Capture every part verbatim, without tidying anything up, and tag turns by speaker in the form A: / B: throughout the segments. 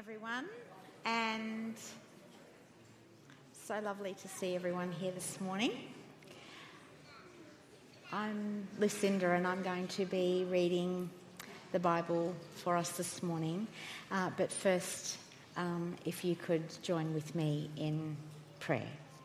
A: everyone, and so lovely to see everyone here this morning. I'm Lucinda and I'm going to be reading the Bible for us this morning, uh, but first um, if you could join with me in prayer.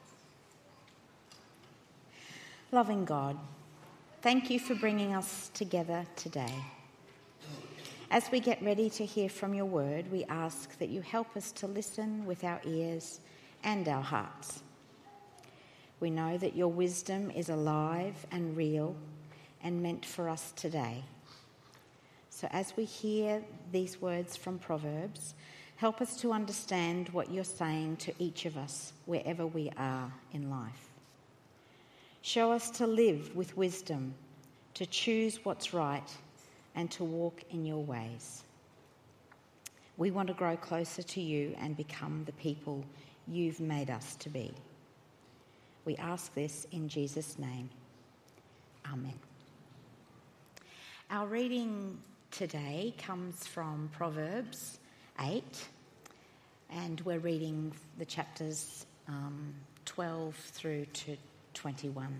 A: Loving God, thank you for bringing us together today. As we get ready to hear from your word, we ask that you help us to listen with our ears and our hearts. We know that your wisdom is alive and real and meant for us today. So as we hear these words from Proverbs, help us to understand what you're saying to each of us wherever we are in life. Show us to live with wisdom, to choose what's right, and to walk in your ways. We want to grow closer to you and become the people you've made us to be. We ask this in Jesus' name. Amen. Our reading today comes from Proverbs eight, and we're reading the chapters um, twelve through to twenty-one.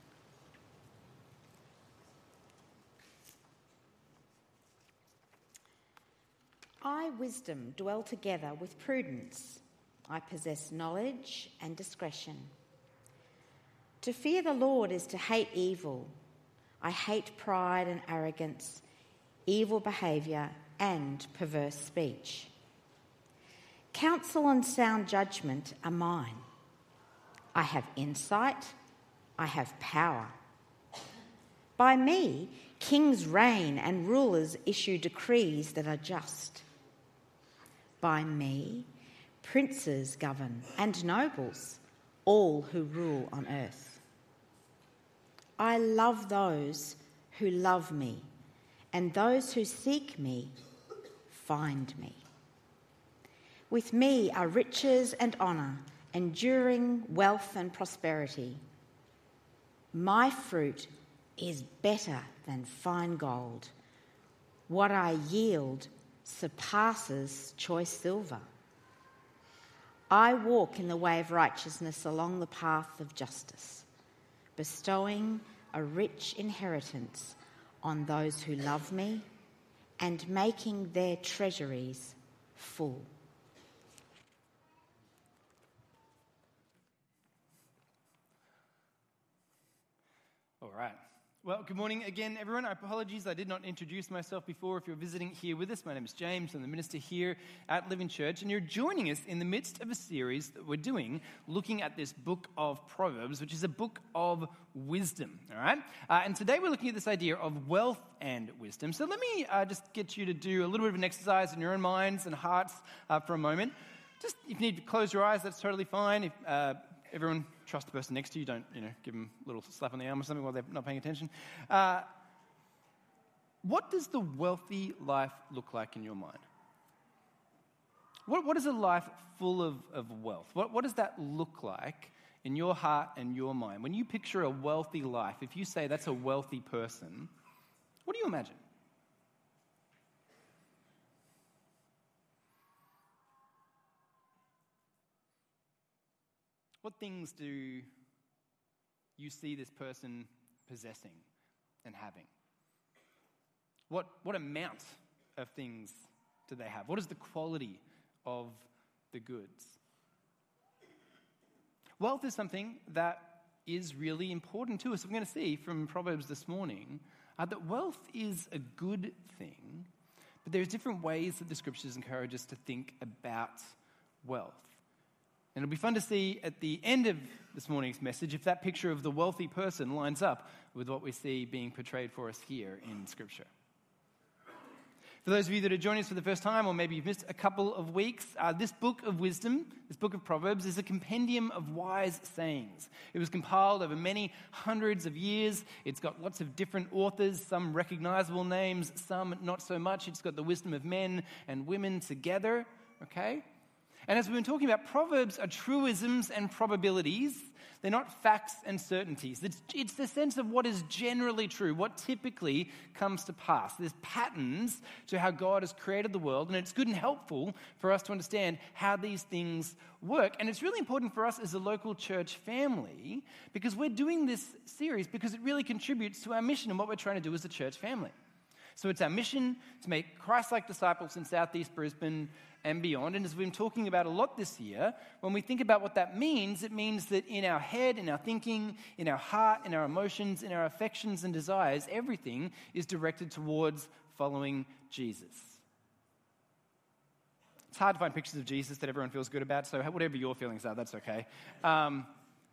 A: I, wisdom, dwell together with prudence. I possess knowledge and discretion. To fear the Lord is to hate evil. I hate pride and arrogance, evil behaviour and perverse speech. Counsel and sound judgment are mine. I have insight. I have power. By me, kings reign and rulers issue decrees that are just. By me, princes govern and nobles, all who rule on earth. I love those who love me, and those who seek me find me. With me are riches and honour, enduring wealth and prosperity. My fruit is better than fine gold. What I yield surpasses choice silver. I walk in the way of righteousness along the path of justice, bestowing a rich inheritance on those who love me and making their treasuries full.
B: All right. Well, good morning again, everyone. Apologies, I did not introduce myself before. If you're visiting here with us, my name is James. I'm the minister here at Living Church, and you're joining us in the midst of a series that we're doing looking at this book of Proverbs, which is a book of wisdom, all right? Uh, and today we're looking at this idea of wealth and wisdom. So let me uh, just get you to do a little bit of an exercise in your own minds and hearts uh, for a moment. Just, if you need to close your eyes, that's totally fine. If uh, everyone... Trust the person next to you. Don't, you know, give them a little slap on the arm or something while they're not paying attention. Uh, what does the wealthy life look like in your mind? What, what is a life full of, of wealth? What, what does that look like in your heart and your mind? When you picture a wealthy life, if you say that's a wealthy person, what do you imagine? What things do you see this person possessing and having? What, what amount of things do they have? What is the quality of the goods? Wealth is something that is really important to us. We're going to see from Proverbs this morning uh, that wealth is a good thing, but there's different ways that the scriptures encourage us to think about wealth. And it'll be fun to see at the end of this morning's message if that picture of the wealthy person lines up with what we see being portrayed for us here in Scripture. For those of you that are joining us for the first time, or maybe you've missed a couple of weeks, uh, this book of wisdom, this book of Proverbs, is a compendium of wise sayings. It was compiled over many hundreds of years. It's got lots of different authors, some recognizable names, some not so much. It's got the wisdom of men and women together, okay? And as we've been talking about, Proverbs are truisms and probabilities. They're not facts and certainties. It's, it's the sense of what is generally true, what typically comes to pass. There's patterns to how God has created the world, and it's good and helpful for us to understand how these things work. And it's really important for us as a local church family, because we're doing this series because it really contributes to our mission and what we're trying to do as a church family. So it's our mission to make Christ-like disciples in Southeast Brisbane and beyond. And as we've been talking about a lot this year, when we think about what that means, it means that in our head, in our thinking, in our heart, in our emotions, in our affections and desires, everything is directed towards following Jesus. It's hard to find pictures of Jesus that everyone feels good about, so whatever your feelings are, that's okay. Um,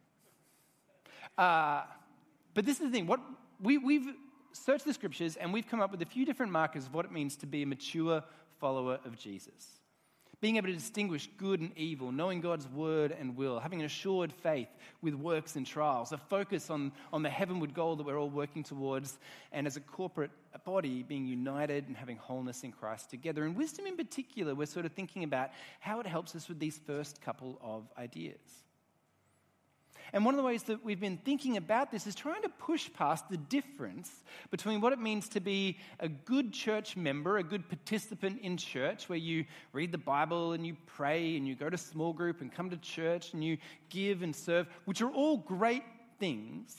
B: uh, but this is the thing. What we, we've searched the scriptures and we've come up with a few different markers of what it means to be a mature follower of Jesus. Being able to distinguish good and evil, knowing God's word and will, having an assured faith with works and trials, a focus on, on the heavenward goal that we're all working towards, and as a corporate body being united and having wholeness in Christ together. And wisdom in particular, we're sort of thinking about how it helps us with these first couple of ideas. And one of the ways that we've been thinking about this is trying to push past the difference between what it means to be a good church member, a good participant in church, where you read the Bible and you pray and you go to small group and come to church and you give and serve, which are all great things.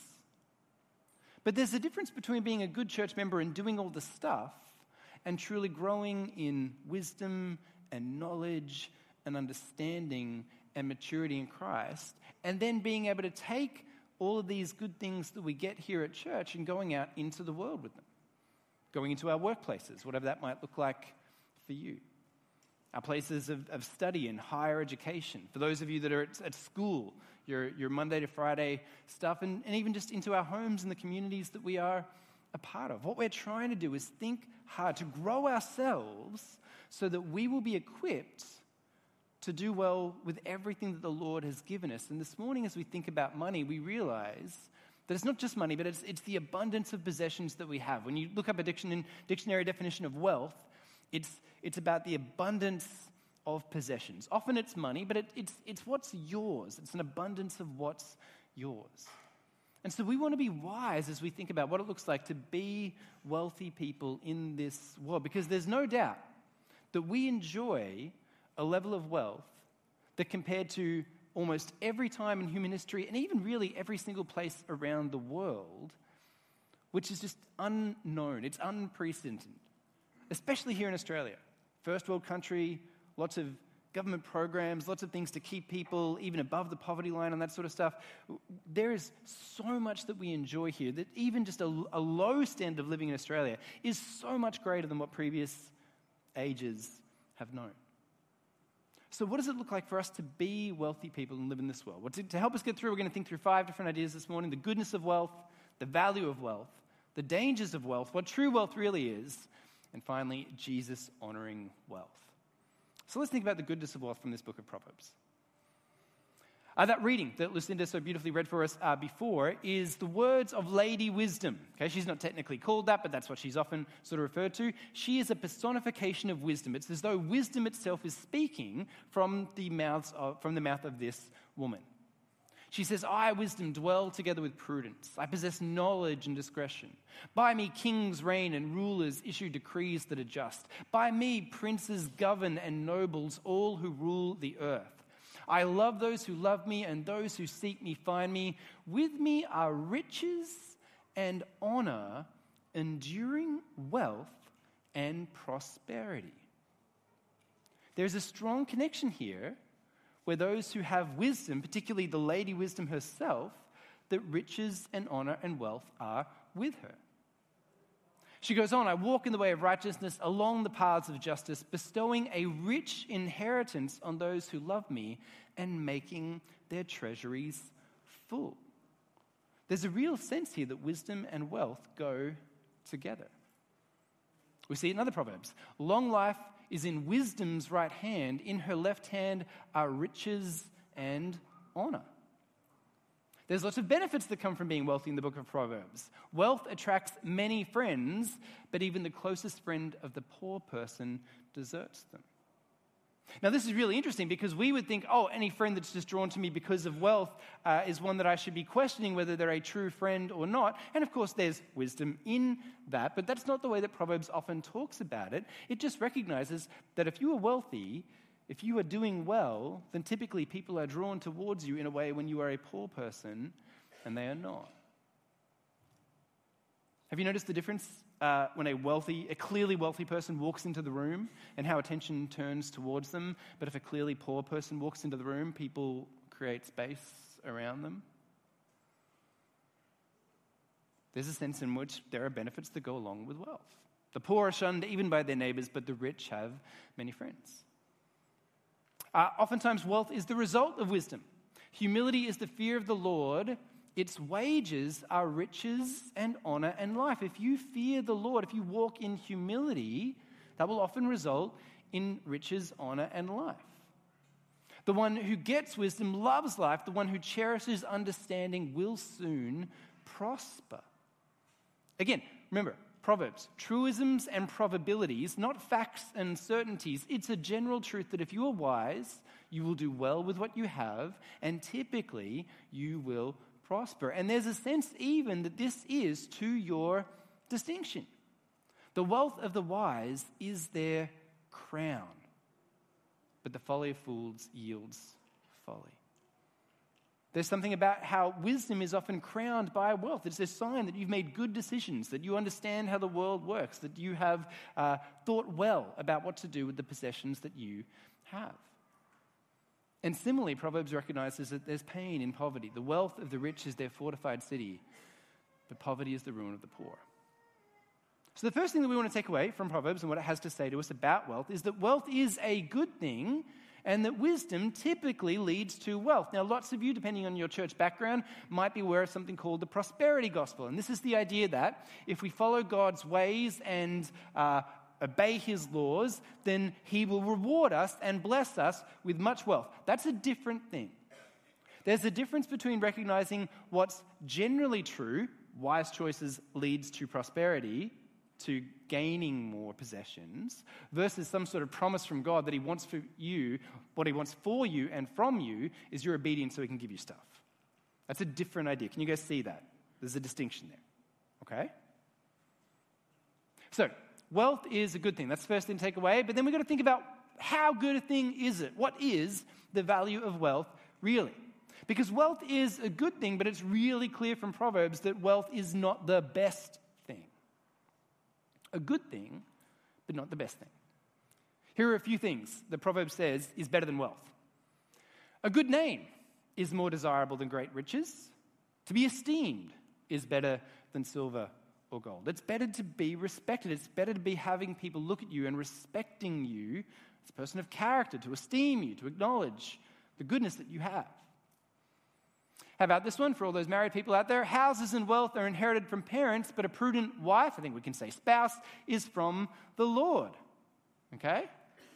B: But there's a difference between being a good church member and doing all the stuff and truly growing in wisdom and knowledge and understanding and maturity in Christ, and then being able to take all of these good things that we get here at church and going out into the world with them. Going into our workplaces, whatever that might look like for you. Our places of, of study and higher education. For those of you that are at, at school, your, your Monday to Friday stuff, and, and even just into our homes and the communities that we are a part of. What we're trying to do is think hard to grow ourselves so that we will be equipped to do well with everything that the Lord has given us. And this morning, as we think about money, we realize that it's not just money, but it's, it's the abundance of possessions that we have. When you look up a diction, dictionary definition of wealth, it's, it's about the abundance of possessions. Often it's money, but it, it's, it's what's yours. It's an abundance of what's yours. And so we want to be wise as we think about what it looks like to be wealthy people in this world, because there's no doubt that we enjoy a level of wealth that compared to almost every time in human history, and even really every single place around the world, which is just unknown. It's unprecedented, especially here in Australia. First world country, lots of government programs, lots of things to keep people even above the poverty line and that sort of stuff. There is so much that we enjoy here that even just a, a low standard of living in Australia is so much greater than what previous ages have known. So what does it look like for us to be wealthy people and live in this world? Well, to, to help us get through, we're going to think through five different ideas this morning. The goodness of wealth, the value of wealth, the dangers of wealth, what true wealth really is, and finally, Jesus honoring wealth. So let's think about the goodness of wealth from this book of Proverbs. Uh, that reading that Lucinda so beautifully read for us uh, before is the words of Lady Wisdom. Okay, she's not technically called that, but that's what she's often sort of referred to. She is a personification of wisdom. It's as though wisdom itself is speaking from the mouths of, from the mouth of this woman. She says, I, wisdom, dwell together with prudence. I possess knowledge and discretion. By me kings reign and rulers issue decrees that are just. By me princes govern and nobles, all who rule the earth. I love those who love me, and those who seek me find me. With me are riches and honor, enduring wealth and prosperity. There's a strong connection here where those who have wisdom, particularly the Lady Wisdom herself, that riches and honor and wealth are with her. She goes on, I walk in the way of righteousness along the paths of justice, bestowing a rich inheritance on those who love me and making their treasuries full. There's a real sense here that wisdom and wealth go together. We see it in other Proverbs. Long life is in wisdom's right hand. In her left hand are riches and honor. There's lots of benefits that come from being wealthy in the book of Proverbs. Wealth attracts many friends, but even the closest friend of the poor person deserts them. Now, this is really interesting because we would think, oh, any friend that's just drawn to me because of wealth uh, is one that I should be questioning whether they're a true friend or not. And of course, there's wisdom in that, but that's not the way that Proverbs often talks about it. It just recognizes that if you are wealthy, if you are doing well, then typically people are drawn towards you in a way when you are a poor person and they are not. Have you noticed the difference uh, when a wealthy, a clearly wealthy person walks into the room and how attention turns towards them? But if a clearly poor person walks into the room, people create space around them. There's a sense in which there are benefits that go along with wealth. The poor are shunned even by their neighbors, but the rich have many friends. Uh, oftentimes, wealth is the result of wisdom. Humility is the fear of the Lord. Its wages are riches and honor and life. If you fear the Lord, if you walk in humility, that will often result in riches, honor, and life. The one who gets wisdom loves life. The one who cherishes understanding will soon prosper. Again, remember, Proverbs, truisms and probabilities, not facts and certainties. It's a general truth that if you are wise, you will do well with what you have, and typically you will prosper. And there's a sense even that this is to your distinction. The wealth of the wise is their crown, but the folly of fools yields folly. There's something about how wisdom is often crowned by wealth. It's a sign that you've made good decisions, that you understand how the world works, that you have uh, thought well about what to do with the possessions that you have. And similarly, Proverbs recognizes that there's pain in poverty. The wealth of the rich is their fortified city, but poverty is the ruin of the poor. So the first thing that we want to take away from Proverbs and what it has to say to us about wealth is that wealth is a good thing and that wisdom typically leads to wealth. Now, lots of you, depending on your church background, might be aware of something called the prosperity gospel. And this is the idea that if we follow God's ways and uh, obey his laws, then he will reward us and bless us with much wealth. That's a different thing. There's a difference between recognizing what's generally true, wise choices leads to prosperity, to gaining more possessions, versus some sort of promise from God that he wants for you, what he wants for you and from you is your obedience so he can give you stuff. That's a different idea. Can you guys see that? There's a distinction there. Okay? So, wealth is a good thing. That's the first thing to take away. But then we've got to think about how good a thing is it? What is the value of wealth really? Because wealth is a good thing, but it's really clear from Proverbs that wealth is not the best thing. A good thing, but not the best thing. Here are a few things that Proverbs says is better than wealth. A good name is more desirable than great riches. To be esteemed is better than silver or gold. It's better to be respected. It's better to be having people look at you and respecting you as a person of character, to esteem you, to acknowledge the goodness that you have. How about this one for all those married people out there? Houses and wealth are inherited from parents, but a prudent wife, I think we can say spouse, is from the Lord. Okay?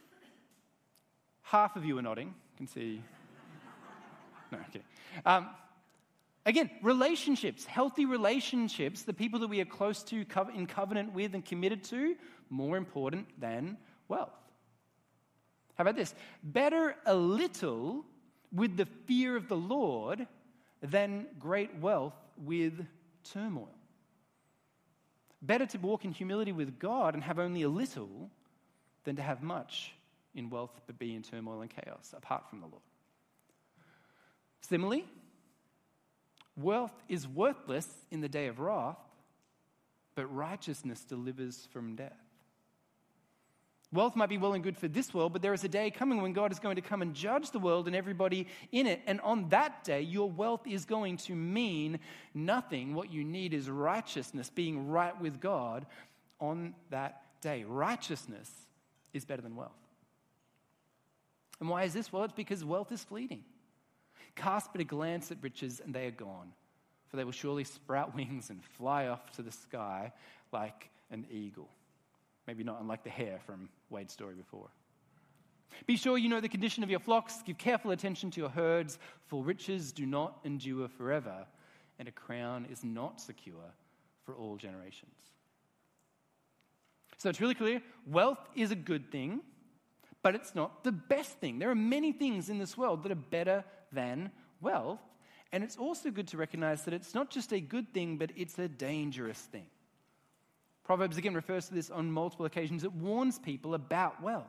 B: Half of you are nodding. I can see. No, okay. Um, Again, relationships, healthy relationships, the people that we are close to, in covenant with and committed to, more important than wealth. How about this? Better a little with the fear of the Lord than great wealth with turmoil. Better to walk in humility with God and have only a little than to have much in wealth but be in turmoil and chaos apart from the Lord. Similarly, wealth is worthless in the day of wrath, but righteousness delivers from death. Wealth might be well and good for this world, but there is a day coming when God is going to come and judge the world and everybody in it. And on that day, your wealth is going to mean nothing. What you need is righteousness, being right with God on that day. Righteousness is better than wealth. And why is this? Well, it's because wealth is fleeting. Cast but a glance at riches and they are gone, for they will surely sprout wings and fly off to the sky like an eagle. Maybe not unlike the hare from Wade's story before. Be sure you know the condition of your flocks. Give careful attention to your herds, for riches do not endure forever, and a crown is not secure for all generations. So it's really clear, wealth is a good thing, but it's not the best thing. There are many things in this world that are better than wealth, and it's also good to recognize that it's not just a good thing, but it's a dangerous thing. Proverbs again refers to this on multiple occasions. It warns people about wealth,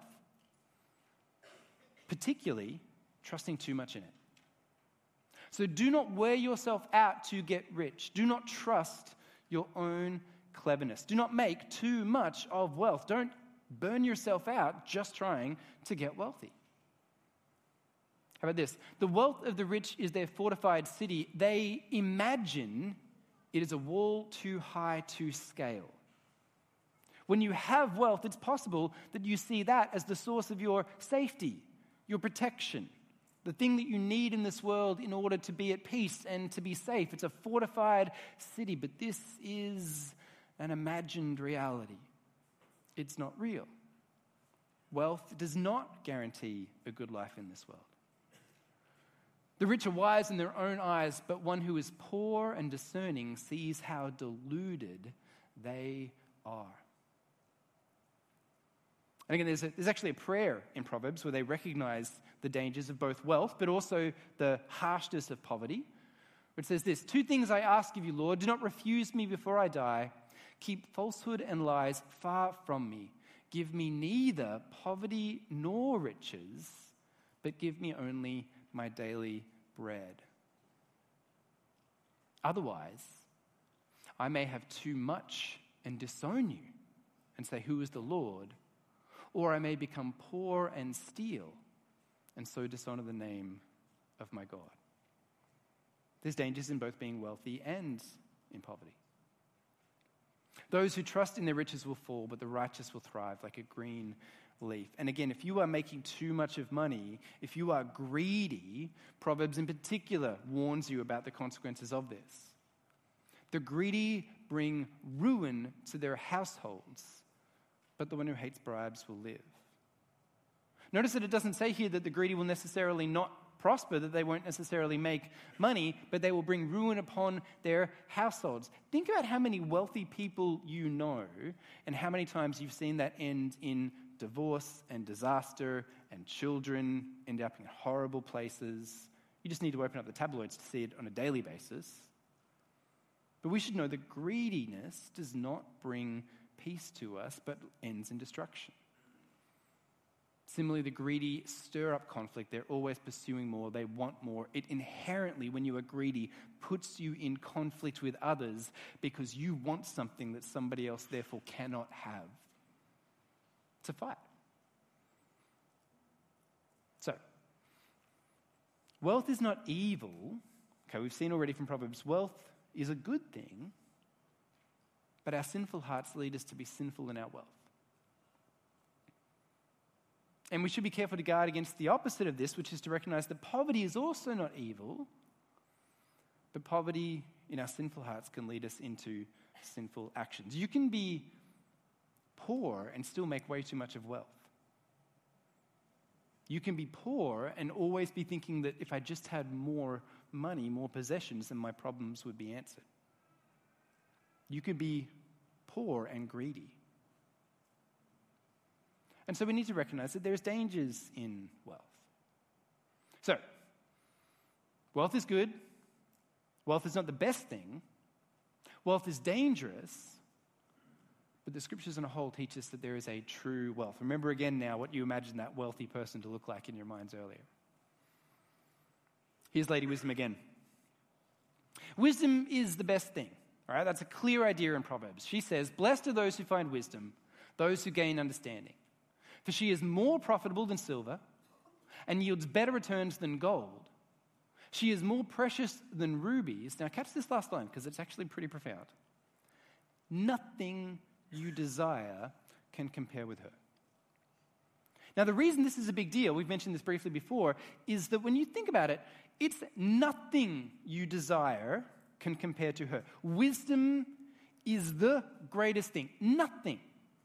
B: particularly trusting too much in it. So do not wear yourself out to get rich. Do not trust your own cleverness. Do not make too much of wealth. Don't burn yourself out just trying to get wealthy. How about this? The wealth of the rich is their fortified city. They imagine it is a wall too high to scale. When you have wealth, it's possible that you see that as the source of your safety, your protection, the thing that you need in this world in order to be at peace and to be safe. It's a fortified city, but this is an imagined reality. It's not real. Wealth does not guarantee a good life in this world. The rich are wise in their own eyes, but one who is poor and discerning sees how deluded they are. And again, there's, a, there's actually a prayer in Proverbs where they recognize the dangers of both wealth, but also the harshness of poverty. It says this: two things I ask of you, Lord, do not refuse me before I die. Keep falsehood and lies far from me. Give me neither poverty nor riches, but give me only my daily bread. Otherwise, I may have too much and disown you and say, who is the Lord? Or I may become poor and steal and so dishonor the name of my God. There's dangers in both being wealthy and in poverty. Those who trust in their riches will fall, but the righteous will thrive like a green leaf. And again, if you are making too much of money, if you are greedy, Proverbs in particular warns you about the consequences of this. The greedy bring ruin to their households, but the one who hates bribes will live. Notice that it doesn't say here that the greedy will necessarily not prosper, that they won't necessarily make money, but they will bring ruin upon their households. Think about how many wealthy people you know and how many times you've seen that end in divorce and disaster, and children end up in horrible places. You just need to open up the tabloids to see it on a daily basis. But we should know that greediness does not bring peace to us, but ends in destruction. Similarly, the greedy stir up conflict. They're always pursuing more. They want more. It inherently, when you are greedy, puts you in conflict with others because you want something that somebody else therefore cannot have. It's a fight. So, wealth is not evil. Okay, we've seen already from Proverbs, wealth is a good thing, but our sinful hearts lead us to be sinful in our wealth. And we should be careful to guard against the opposite of this, which is to recognize that poverty is also not evil, but poverty in our sinful hearts can lead us into sinful actions. You can be poor and still make way too much of wealth. You can be poor and always be thinking that if I just had more money, more possessions, then my problems would be answered. You can be poor and greedy. And so we need to recognize that there's dangers in wealth. So, wealth is good. Wealth is not the best thing. Wealth is dangerous. But the scriptures on a whole teach us that there is a true wealth. Remember again now what you imagined that wealthy person to look like in your minds earlier. Here's Lady Wisdom again. Wisdom is the best thing. All right, that's a clear idea in Proverbs. She says, blessed are those who find wisdom, those who gain understanding. For she is more profitable than silver and yields better returns than gold. She is more precious than rubies. Now catch this last line because it's actually pretty profound. Nothing you desire can compare with her. Now the reason this is a big deal, we've mentioned this briefly before, is that when you think about it, it's nothing you desire can compare to her. Wisdom is the greatest thing. Nothing.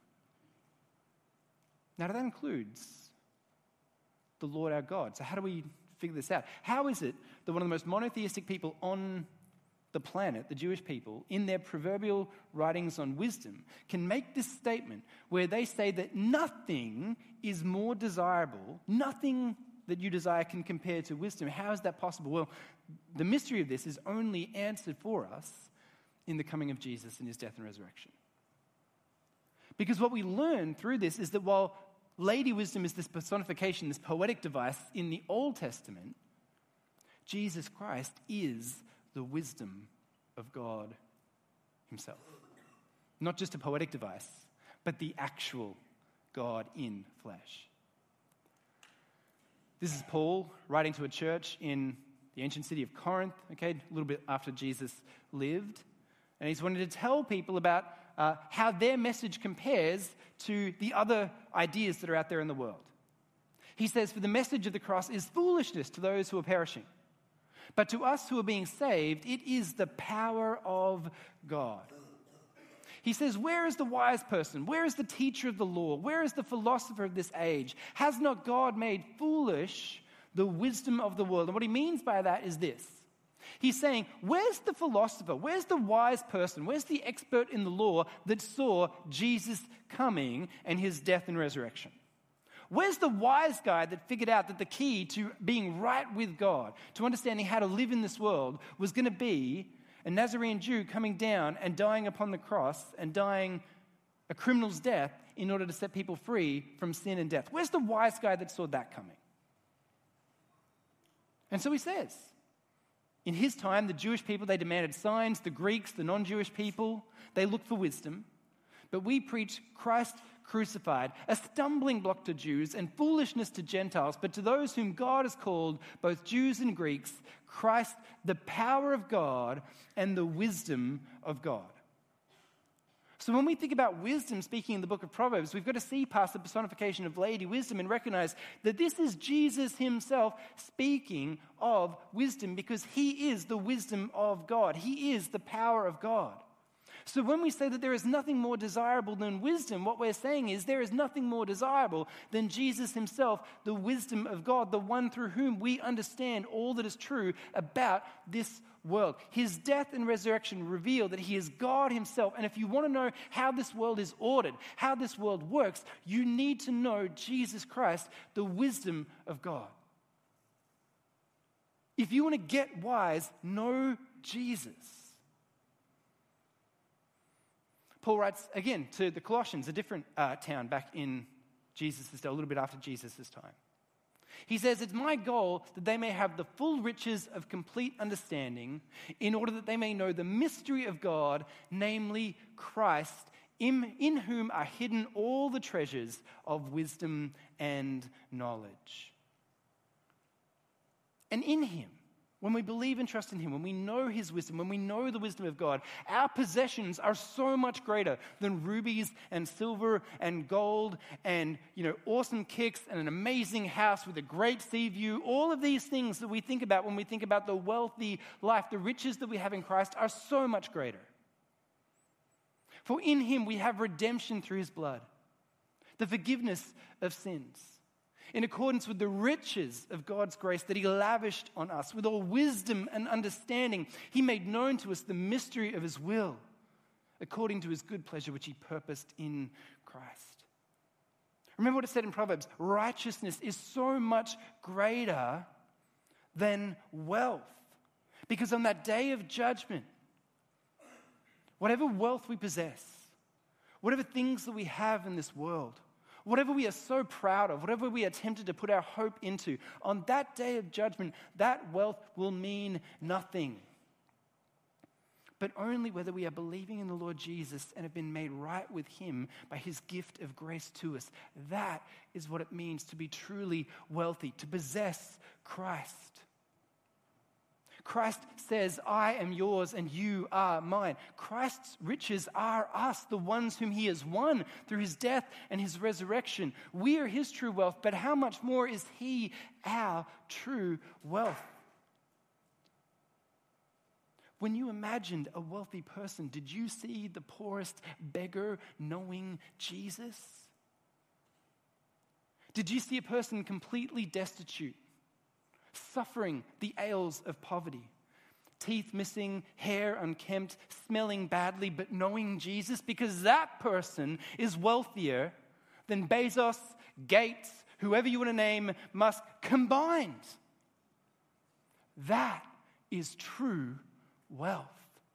B: Now, that includes the Lord our God. So how do we figure this out? How is it that one of the most monotheistic people on the planet, the Jewish people, in their proverbial writings on wisdom, can make this statement where they say that nothing is more desirable, nothing that you desire can compare to wisdom. How is that possible? Well, the mystery of this is only answered for us in the coming of Jesus and his death and resurrection. Because what we learn through this is that while Lady Wisdom is this personification, this poetic device in the Old Testament, Jesus Christ is the wisdom of God himself. Not just a poetic device, but the actual God in flesh. This is Paul writing to a church in the ancient city of Corinth, okay, a little bit after Jesus lived. And he's wanted to tell people about uh, how their message compares to the other ideas that are out there in the world. He says, "For the message of the cross is foolishness to those who are perishing. But to us who are being saved, it is the power of God." He says, "Where is the wise person? Where is the teacher of the law? Where is the philosopher of this age? Has not God made foolish the wisdom of the world?" And what he means by that is this. He's saying, where's the philosopher? Where's the wise person? Where's the expert in the law that saw Jesus coming and his death and resurrection? Where's the wise guy that figured out that the key to being right with God, to understanding how to live in this world, was going to be a Nazarene Jew coming down and dying upon the cross and dying a criminal's death in order to set people free from sin and death? Where's the wise guy that saw that coming? And so he says, in his time, the Jewish people, they demanded signs. The Greeks, the non-Jewish people, they looked for wisdom. But we preach Christ crucified, a stumbling block to Jews and foolishness to Gentiles. But to those whom God has called, both Jews and Greeks, Christ, the power of God and the wisdom of God. So when we think about wisdom, speaking in the book of Proverbs, we've got to see past the personification of Lady Wisdom and recognize that this is Jesus himself speaking of wisdom, because he is the wisdom of God. He is the power of God. So when we say that there is nothing more desirable than wisdom, what we're saying is there is nothing more desirable than Jesus himself, the wisdom of God, the one through whom we understand all that is true about this world. His death and resurrection reveal that he is God himself. And if you want to know how this world is ordered, how this world works, you need to know Jesus Christ, the wisdom of God. If you want to get wise, know Jesus. Paul writes again to the Colossians, a different uh, town back in Jesus' day, a little bit after Jesus' time. He says, "It's my goal that they may have the full riches of complete understanding, in order that they may know the mystery of God, namely Christ, in, in whom are hidden all the treasures of wisdom and knowledge." And in him, when we believe and trust in him, when we know his wisdom, when we know the wisdom of God, our possessions are so much greater than rubies and silver and gold and, you know, awesome kicks and an amazing house with a great sea view. All of these things that we think about when we think about the wealthy life, the riches that we have in Christ, are so much greater. For in him we have redemption through his blood, the forgiveness of sins, in accordance with the riches of God's grace that he lavished on us. With all wisdom and understanding, he made known to us the mystery of his will, according to his good pleasure which he purposed in Christ. Remember what it said in Proverbs, righteousness is so much greater than wealth. Because on that day of judgment, whatever wealth we possess, whatever things that we have in this world, whatever we are so proud of, whatever we are tempted to put our hope into, on that day of judgment, that wealth will mean nothing. But only whether we are believing in the Lord Jesus and have been made right with him by his gift of grace to us. That is what it means to be truly wealthy, to possess Christ. Christ says, "I am yours and you are mine." Christ's riches are us, the ones whom he has won through his death and his resurrection. We are his true wealth, but how much more is he our true wealth? When you imagined a wealthy person, did you see the poorest beggar knowing Jesus? Did you see a person completely destitute, suffering the ails of poverty, teeth missing, hair unkempt, smelling badly, but knowing Jesus, because that person is wealthier than Bezos, Gates, whoever you want to name, Musk combined. That is true wealth.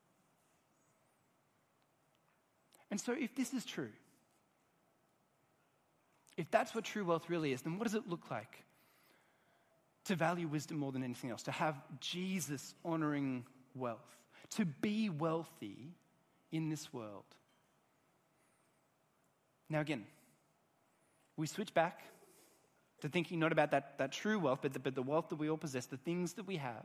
B: And so if this is true, if that's what true wealth really is, then what does it look like to value wisdom more than anything else, to have Jesus-honoring wealth, to be wealthy in this world? Now again, we switch back to thinking not about that, that true wealth, but the, but the wealth that we all possess, the things that we have.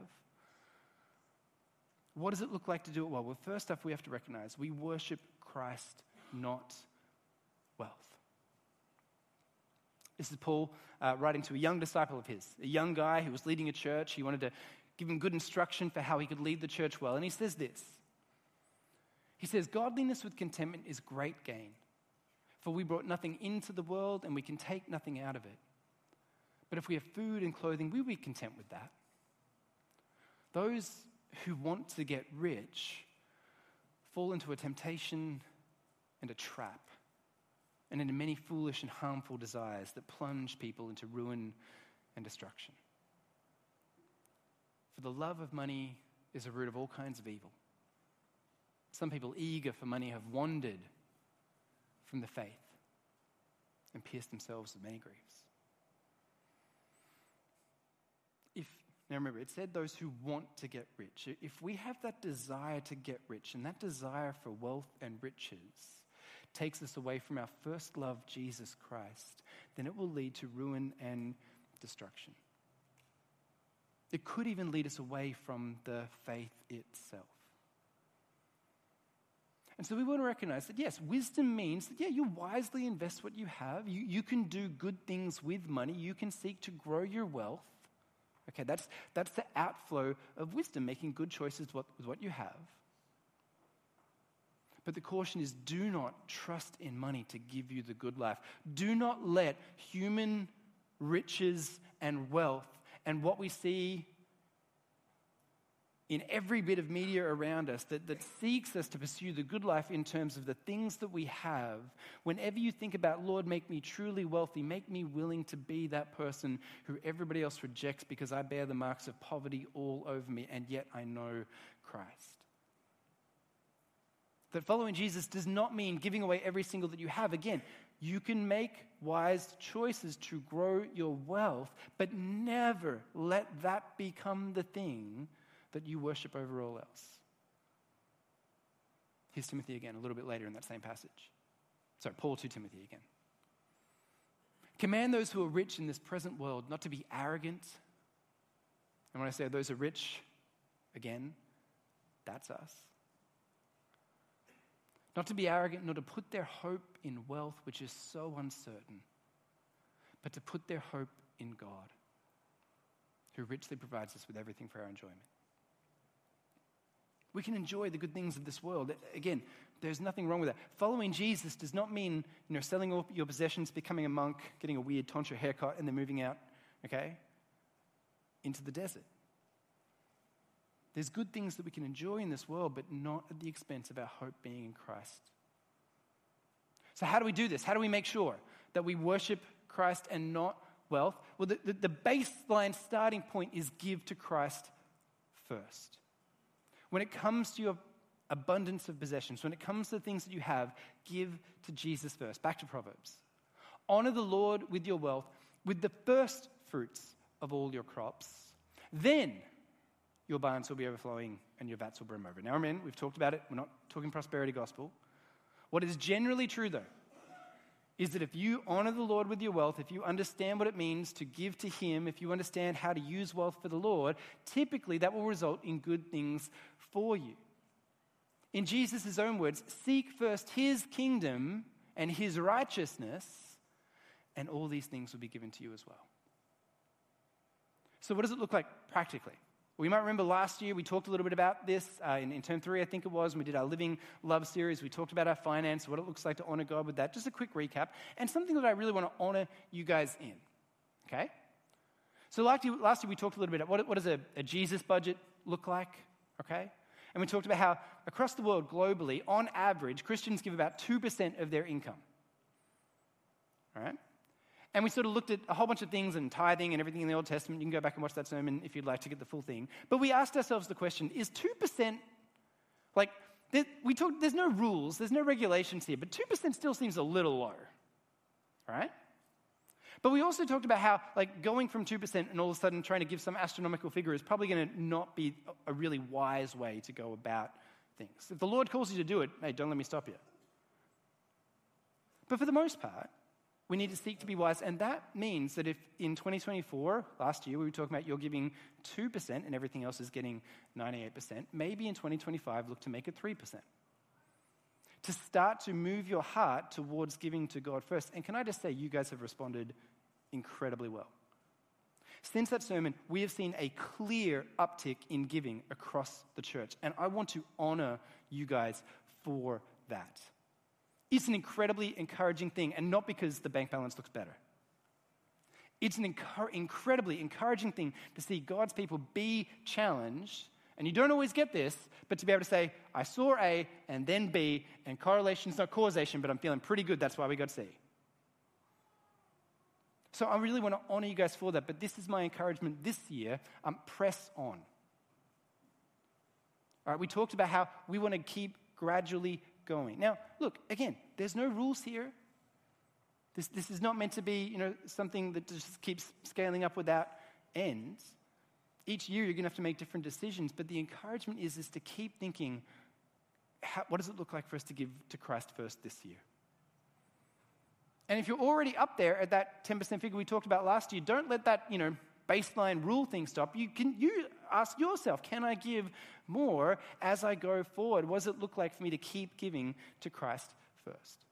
B: What does it look like to do it well? Well, first off, we have to recognize we worship Christ, not wealth. This is Paul uh, writing to a young disciple of his, a young guy who was leading a church. He wanted to give him good instruction for how he could lead the church well. And he says this. He says, "Godliness with contentment is great gain, for we brought nothing into the world and we can take nothing out of it. But if we have food and clothing, we will be content with that." Those who want to get rich fall into a temptation and a trap, and into many foolish and harmful desires that plunge people into ruin and destruction. For the love of money is a root of all kinds of evil. Some people eager for money have wandered from the faith and pierced themselves with many griefs. If, now remember, it said those who want to get rich. If we have that desire to get rich, and that desire for wealth and riches takes us away from our first love, Jesus Christ, then it will lead to ruin and destruction. It could even lead us away from the faith itself. And so we want to recognize that, yes, wisdom means that, yeah, you wisely invest what you have. You, you can do good things with money. You can seek to grow your wealth. Okay, that's, that's the outflow of wisdom, making good choices with, with what you have. But the caution is, do not trust in money to give you the good life. Do not let human riches and wealth and what we see in every bit of media around us that, that seeks us to pursue the good life in terms of the things that we have. Whenever you think about, Lord, make me truly wealthy, make me willing to be that person who everybody else rejects because I bear the marks of poverty all over me, and yet I know Christ. That following Jesus does not mean giving away every single that you have. Again, you can make wise choices to grow your wealth, but never let that become the thing that you worship over all else. Here's Timothy again, a little bit later in that same passage. Sorry, Paul to Timothy again. Command those who are rich in this present world not to be arrogant. And when I say those who are rich, again, that's us. Not to be arrogant, nor to put their hope in wealth, which is so uncertain, but to put their hope in God, who richly provides us with everything for our enjoyment. We can enjoy the good things of this world. Again, there's nothing wrong with that. Following Jesus does not mean, you know, selling all your possessions, becoming a monk, getting a weird tonsure haircut, and then moving out, okay, into the desert. There's good things that we can enjoy in this world, but not at the expense of our hope being in Christ. So how do we do this? How do we make sure that we worship Christ and not wealth? Well, the, the, the baseline starting point is give to Christ first. When it comes to your abundance of possessions, when it comes to the things that you have, give to Jesus first. Back to Proverbs. Honor the Lord with your wealth, with the first fruits of all your crops. Then your barns will be overflowing and your vats will brim over. Now, amen, we've talked about it. We're not talking prosperity gospel. What is generally true, though, is that if you honor the Lord with your wealth, if you understand what it means to give to Him, if you understand how to use wealth for the Lord, typically that will result in good things for you. In Jesus' own words, seek first His kingdom and His righteousness, and all these things will be given to you as well. So what does it look like practically? Well, you might remember last year we talked a little bit about this uh, in, in term three, I think it was, when we did our Living Love series. We talked about our finance, what it looks like to honor God with that. Just a quick recap, and something that I really want to honor you guys in, okay? So last year, last year we talked a little bit about what, what does a, a Jesus budget look like, okay? And we talked about how across the world, globally, on average, Christians give about two percent of their income, all right? And we sort of looked at a whole bunch of things and tithing and everything in the Old Testament. You can go back and watch that sermon if you'd like to get the full thing. But we asked ourselves the question, is two percent, like, there, we talked, there's no rules, there's no regulations here, but two percent still seems a little low, right? But we also talked about how, like, going from two percent and all of a sudden trying to give some astronomical figure is probably going to not be a really wise way to go about things. If the Lord calls you to do it, hey, don't let me stop you. But for the most part, we need to seek to be wise, and that means that if in twenty twenty-four, last year, we were talking about you're giving two percent and everything else is getting ninety-eight percent, maybe in twenty twenty-five, look to make it three percent. To start to move your heart towards giving to God first. And can I just say, you guys have responded incredibly well. Since that sermon, we have seen a clear uptick in giving across the church, and I want to honor you guys for that. It's an incredibly encouraging thing, and not because the bank balance looks better. It's an encu- incredibly encouraging thing to see God's people be challenged, and you don't always get this, but to be able to say, I saw A and then B, and correlation's not causation, but I'm feeling pretty good, that's why we got C. So I really want to honor you guys for that, but this is my encouragement this year, um, press on. All right, we talked about how we want to keep gradually going. Now, look, again, there's no rules here. This, this is not meant to be, you know, something that just keeps scaling up without end. Each year you're going to have to make different decisions, but the encouragement is, is to keep thinking, how, what does it look like for us to give to Christ first this year? And if you're already up there at that ten percent figure we talked about last year, don't let that, you know, baseline rule thing stop. You can you ask yourself, can I give more as I go forward? What does it look like for me to keep giving to Christ first?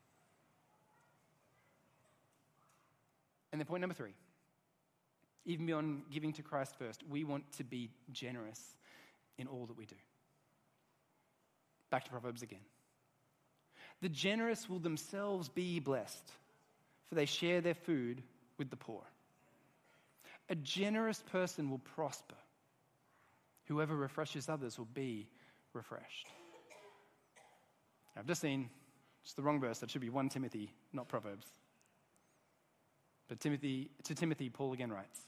B: And then point number three, even beyond giving to Christ first, we want to be generous in all that we do. Back to Proverbs again. The generous will themselves be blessed, for they share their food with the poor. A generous person will prosper. Whoever refreshes others will be refreshed. I've just seen, it's the wrong verse, that should be First Timothy, not Proverbs. But Timothy, to Timothy, Paul again writes,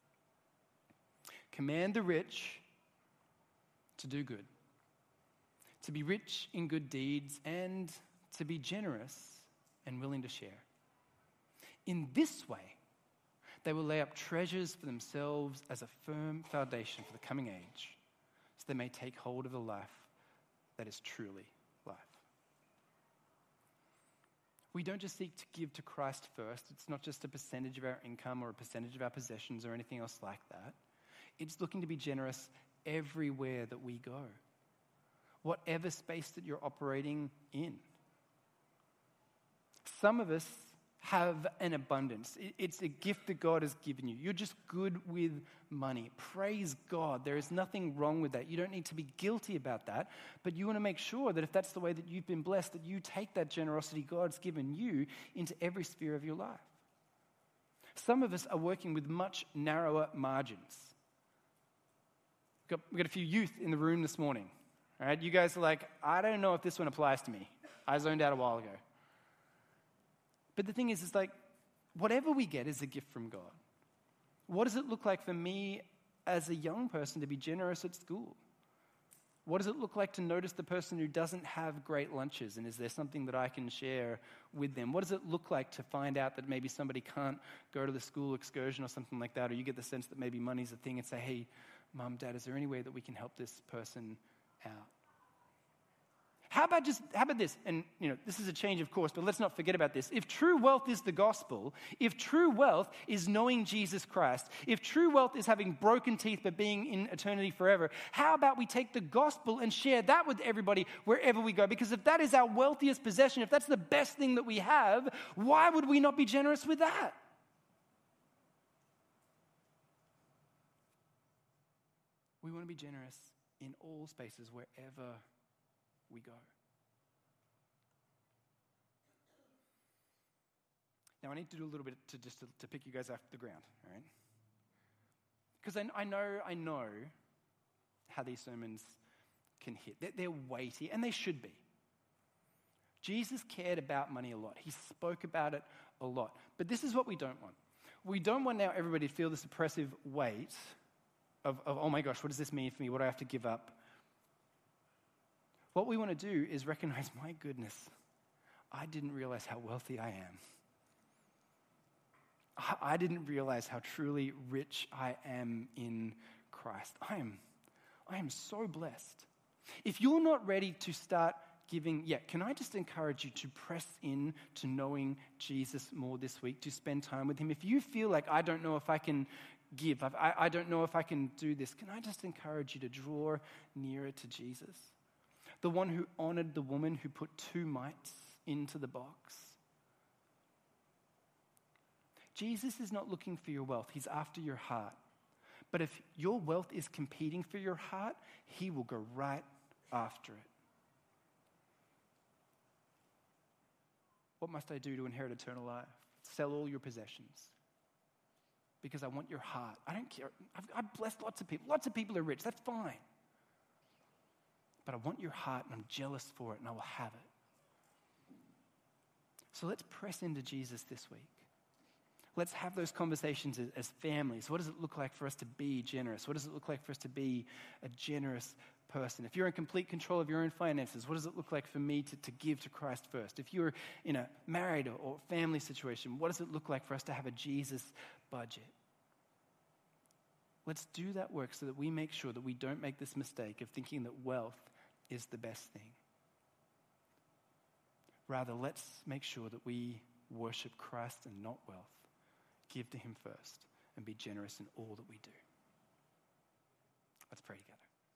B: command the rich to do good, to be rich in good deeds, and to be generous and willing to share. In this way, they will lay up treasures for themselves as a firm foundation for the coming age, so they may take hold of the life that is truly life. We don't just seek to give to Christ first. It's not just a percentage of our income or a percentage of our possessions or anything else like that. It's looking to be generous everywhere that we go, whatever space that you're operating in. Some of us have an abundance. It's a gift that God has given you. You're just good with money. Praise God. There is nothing wrong with that. You don't need to be guilty about that, but you want to make sure that if that's the way that you've been blessed, that you take that generosity God's given you into every sphere of your life. Some of us are working with much narrower margins. We've got, we've got a few youth in the room this morning. All right, you guys are like, I don't know if this one applies to me. I zoned out a while ago. But the thing is, it's like, whatever we get is a gift from God. What does it look like for me as a young person to be generous at school? What does it look like to notice the person who doesn't have great lunches, and is there something that I can share with them? What does it look like to find out that maybe somebody can't go to the school excursion or something like that, or you get the sense that maybe money's a thing and say, hey, Mom, Dad, is there any way that we can help this person out? How about just, how about this? And, you know, this is a change of course, but let's not forget about this. If true wealth is the gospel, if true wealth is knowing Jesus Christ, if true wealth is having broken teeth but being in eternity forever, how about we take the gospel and share that with everybody wherever we go? Because if that is our wealthiest possession, if that's the best thing that we have, why would we not be generous with that? We want to be generous in all spaces, wherever we go. Now, I need to do a little bit to just to, to pick you guys off the ground, all right? Because I, I know, I know how these sermons can hit. They're, they're weighty, and they should be. Jesus cared about money a lot. He spoke about it a lot. But this is what we don't want. We don't want now everybody to feel this oppressive weight of, of, oh my gosh, what does this mean for me? What do I have to give up? What we want to do is recognize, my goodness, I didn't realize how wealthy I am. I, I didn't realize how truly rich I am in Christ. I am, I am so blessed. If you're not ready to start giving yet, can I just encourage you to press in to knowing Jesus more this week, to spend time with him? If you feel like, I don't know if I can give, I, I don't know if I can do this, can I just encourage you to draw nearer to Jesus? The one who honored the woman who put two mites into the box. Jesus is not looking for your wealth. He's after your heart. But if your wealth is competing for your heart, he will go right after it. What must I do to inherit eternal life? Sell all your possessions. Because I want your heart. I don't care. I've, I've blessed lots of people. Lots of people are rich. That's fine. But I want your heart, and I'm jealous for it, and I will have it. So let's press into Jesus this week. Let's have those conversations as, as families. What does it look like for us to be generous? What does it look like for us to be a generous person? If you're in complete control of your own finances, what does it look like for me to, to give to Christ first? If you're in a married or, or family situation, what does it look like for us to have a Jesus budget? Let's do that work so that we make sure that we don't make this mistake of thinking that wealth is the best thing. Rather, let's make sure that we worship Christ and not wealth. Give to him first and be generous in all that we do. Let's pray together.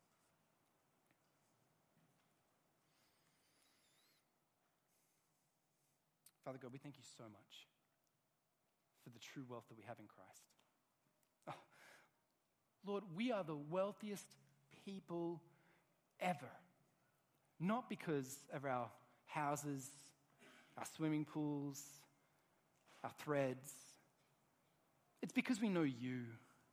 B: Father God, we thank you so much for the true wealth that we have in Christ. Oh, Lord, we are the wealthiest people ever. Not because of our houses, our swimming pools, our threads. It's because we know you.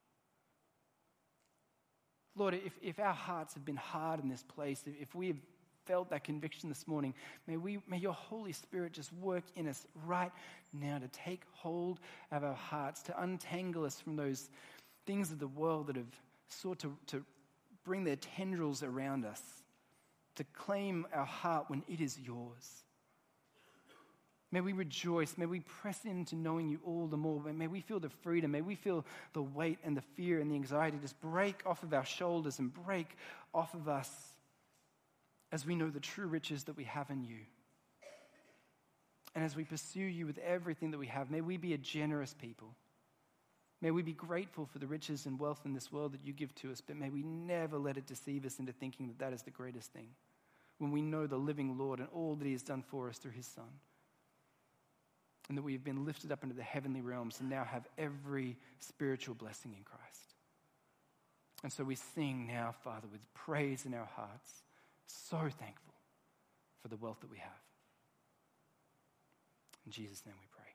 B: Lord, if, if our hearts have been hard in this place, if, if we have felt that conviction this morning, may we, may your Holy Spirit just work in us right now to take hold of our hearts, to untangle us from those things of the world that have sought to, to bring their tendrils around us, to claim our heart when it is yours. May we rejoice. May we press into knowing you all the more. May we feel the freedom. May we feel the weight and the fear and the anxiety just break off of our shoulders and break off of us as we know the true riches that we have in you. And as we pursue you with everything that we have, may we be a generous people. May we be grateful for the riches and wealth in this world that you give to us, but may we never let it deceive us into thinking that that is the greatest thing, when we know the living Lord and all that he has done for us through his Son. And that we have been lifted up into the heavenly realms and now have every spiritual blessing in Christ. And so we sing now, Father, with praise in our hearts, so thankful for the wealth that we have. In Jesus' name we pray.